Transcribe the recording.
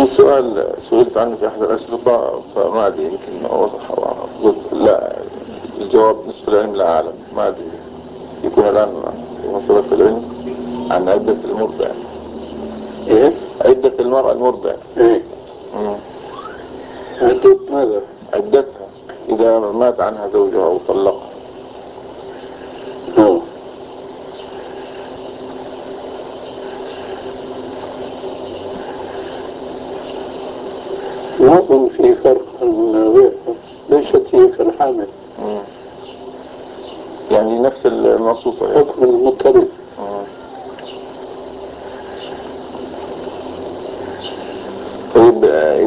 في سؤال سئلت عنه في أحد الأشرطة فما أدري يمكن وضح أو قلت لا، الجواب نصف العلم لا أعلم، ما أدري يكون الآن وصلت العلم عن عدة المرضع. إيه؟ عدة المرأة المرضع. إيه؟ عدة ماذا؟ عدتها إذا مات عنها زوجها أو طلقها. ما أظن في فرق غير، ليست هي كالحامل. يعني نفس المنصوصة حكم المضطرب.